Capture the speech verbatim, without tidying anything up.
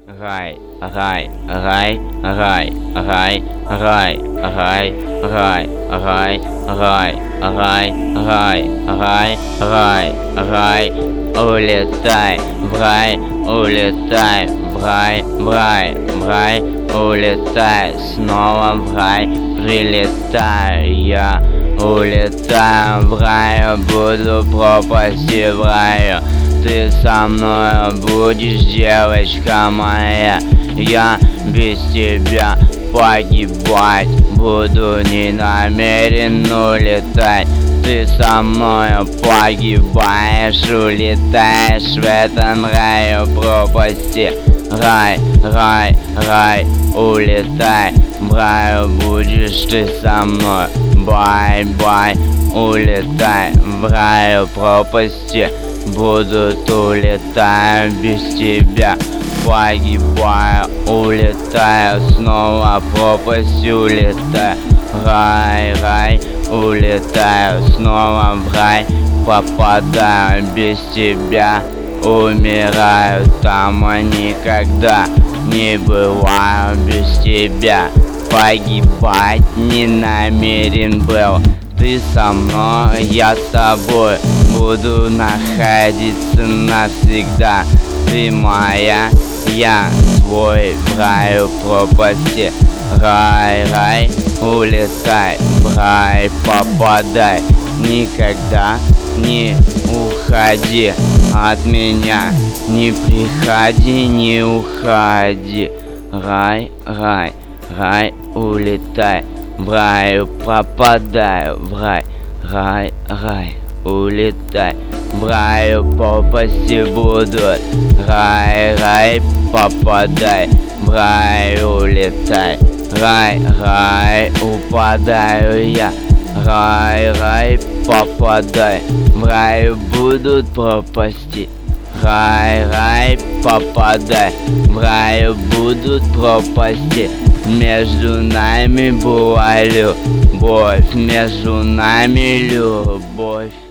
Рай, рай, рай, рай, рай, рай, рай, рай, рай, рай, рай, рай, рай, рай, рай, улетай в рай, улетай в рай, в рай, в рай, улетай снова в рай, прилетаю я, улетаю в рай, буду пропасти в раю. Ты со мной будешь, девочка моя, я без тебя погибать буду, не намерен улетать. Ты со мной погибаешь, улетаешь в этом раю пропасти. Рай, рай, рай, улетай, в раю будешь ты со мной. Бай-бай, улетай в раю пропасти. Будут улетаю без тебя, погибаю, улетаю, снова пропасть улетаю. Рай, рай, улетаю, снова в рай попадаю, без тебя умираю, там никогда не бываю без тебя. Погибать не намерен был, ты со мной, я с тобой буду находиться навсегда. Ты моя, я твой, в раю пропасти. Рай, рай, улетай, в рай попадай. Никогда не уходи от меня, не приходи, не уходи. Рай, рай, рай, улетай, в раю попадаю, в рай, рай, рай, улетай, в раю попасти будут. Рай, рай, попадай, в рай улетай, рай, рай, упадаю я. Рай, рай, попадай, в раю будут пропасти. Рай, рай, попадай, в раю будут пропасти. Между нами была любовь, между нами любовь.